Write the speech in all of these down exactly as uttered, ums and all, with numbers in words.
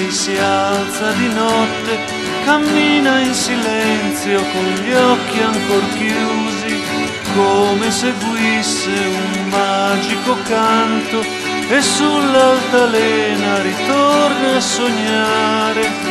lei si alza di notte, cammina in silenzio con gli occhi ancor chiusi, come seguisse un magico canto, e sull'altalena ritorna a sognare.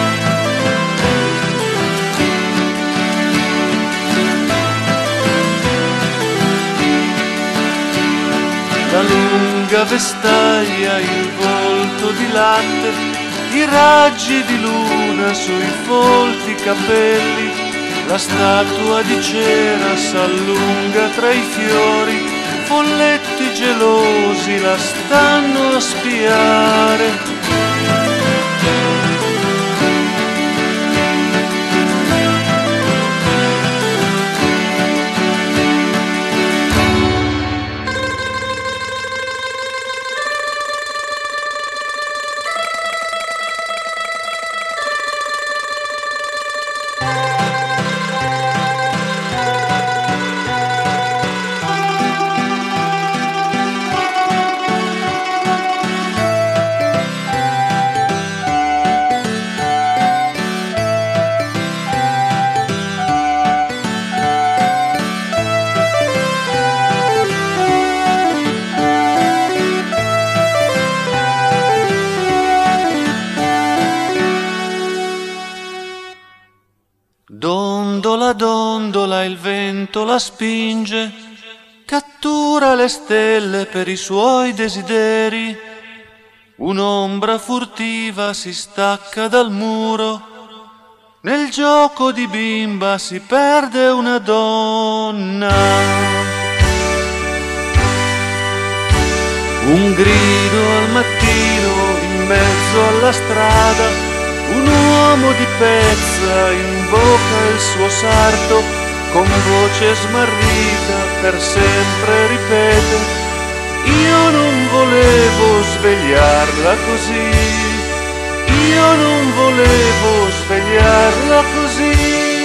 La lunga vestaglia, il volto di latte, i raggi di luna sui folti capelli, la statua di cera s'allunga tra i fiori, folletti gelosi la stanno a spiare. Dondola, dondola, il vento la spinge, cattura le stelle per i suoi desideri. Un'ombra furtiva si stacca dal muro, nel gioco di bimba si perde una donna. Un grido al mattino in mezzo alla strada, un uomo di pezza invoca il suo sarto, con voce smarrita per sempre ripete: io non volevo svegliarla così, io non volevo svegliarla così.